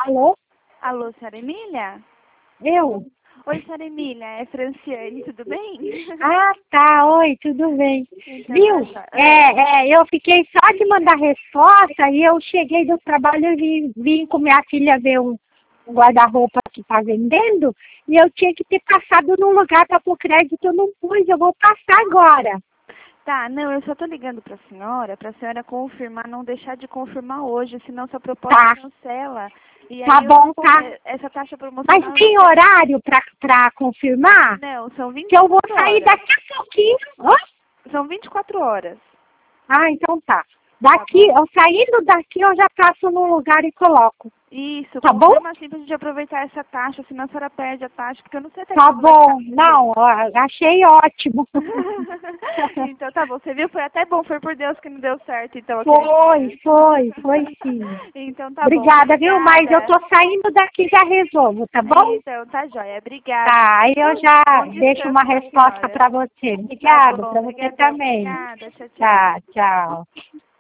Alô? Alô, senhora Emília? Eu? Oi, senhora Emília, é Franciane, tudo bem? Ah, tá. Oi, tudo bem. Então, Viu? tá. Eu fiquei só de mandar resposta e eu cheguei do trabalho e vim com minha filha ver um guarda-roupa que está vendendo e eu tinha que ter passado num lugar para pôr crédito, eu não pus, eu vou passar agora. Tá, não, eu só tô ligando pra senhora confirmar, não deixar de confirmar hoje, senão sua proposta Tá, cancela. E tá aí bom, tá. essa taxa Mas promocional tem horário para confirmar? não, são Que eu vou 24 sair horas. daqui a pouquinho. Hã? São 24 horas, Ah, então tá. tá Daqui, bom? eu saindo daqui, eu já passo num lugar e coloco. Isso, Tá bom? confirma assim pra gente aproveitar essa taxa, senão a senhora perde a taxa, porque eu não sei até Tá quando vai ficar bom. vigente. Não, ó, achei ótimo. Então tá bom, você viu? Foi até bom, foi por Deus que não deu certo, então, aquele dia. Foi sim. Então tá bom, Obrigada, viu? Mas eu obrigada. tô saindo daqui e já resolvo, tá bom? Então tá jóia, obrigada. Tá, aí eu já Bom deixo uma descanso pra resposta senhora. pra você. Tá Obrigada, bom, pra você obrigadão, também. obrigada, tchau, tchau. Tá, tchau.